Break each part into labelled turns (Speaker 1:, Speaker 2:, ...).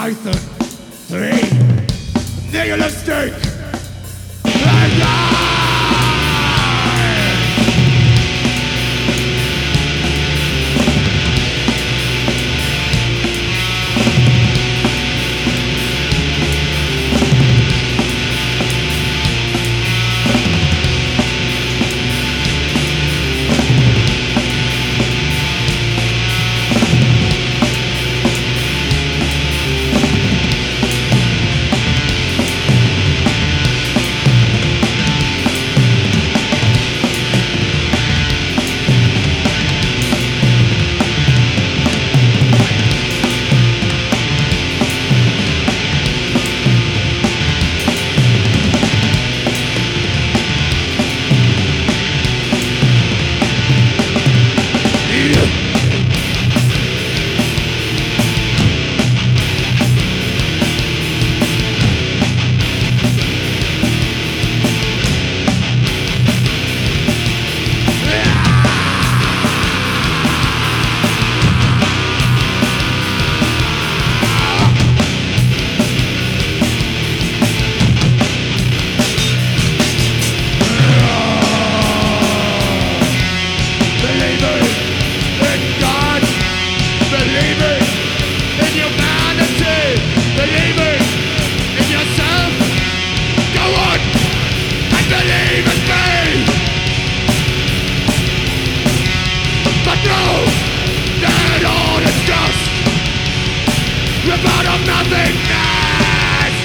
Speaker 1: Python 3 nihilistic and about of nothingness.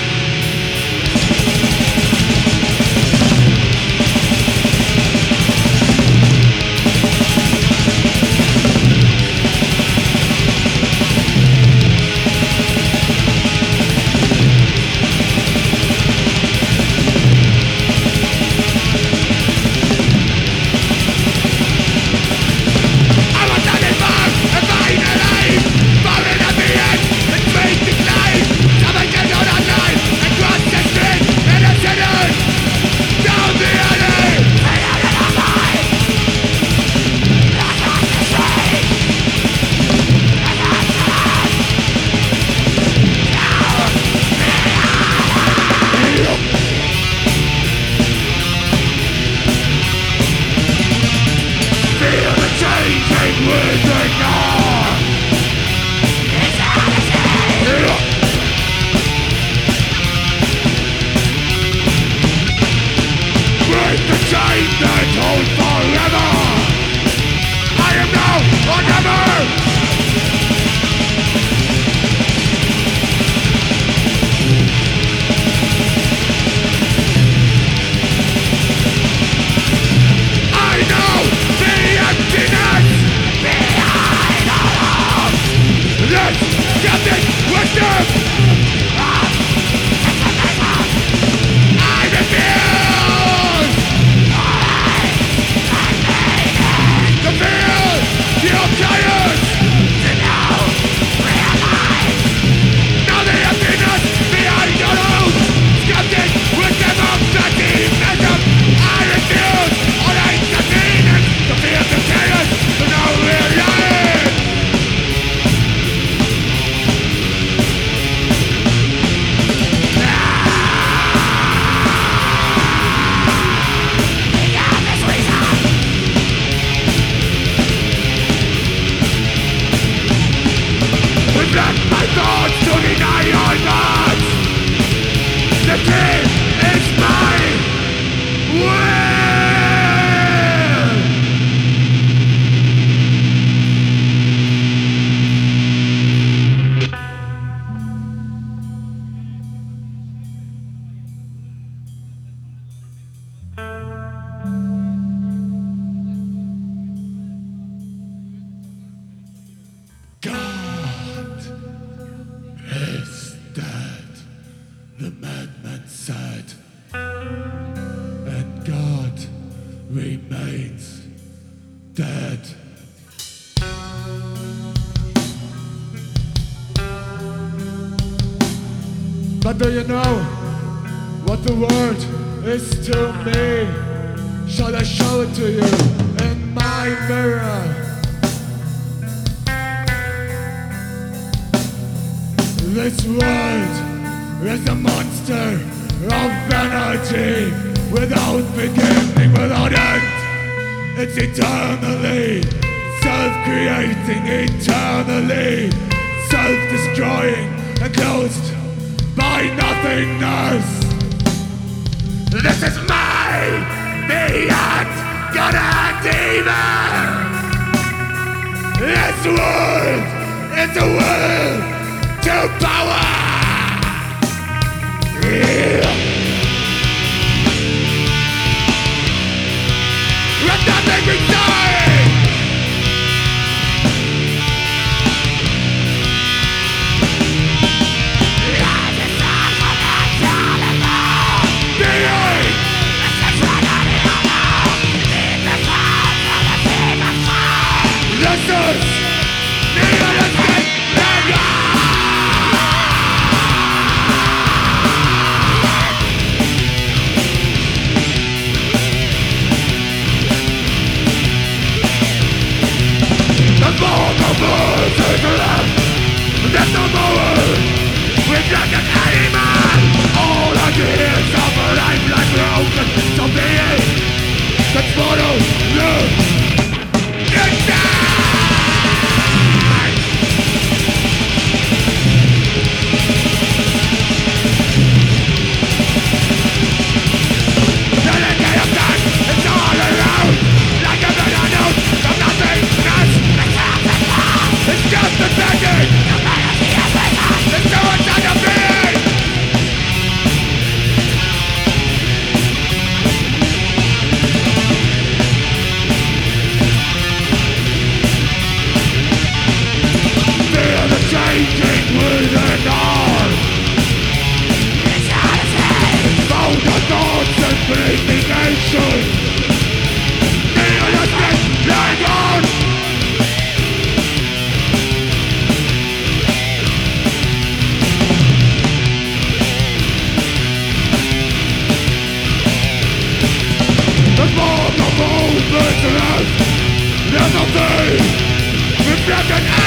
Speaker 1: The madman said, and God remains dead. But do you know what the word is to me? Shall I show it to you in my mirror? This world is a monster of energy, without beginning, without end. It's eternally self-creating, eternally self-destroying, enclosed by nothingness. This is me, beyond good and evil. This world is a will to power. Let nothing be done. There's no more. We're just an animal. All I is of a life like broken. So be it. Let's follow the inside. The decay of time is all around. Like a better note from nothingness. It's just a second. It's so inside of me. Feel the changing within us. Found the thoughts and purification. Feel the strength lying on. There's nothing reflected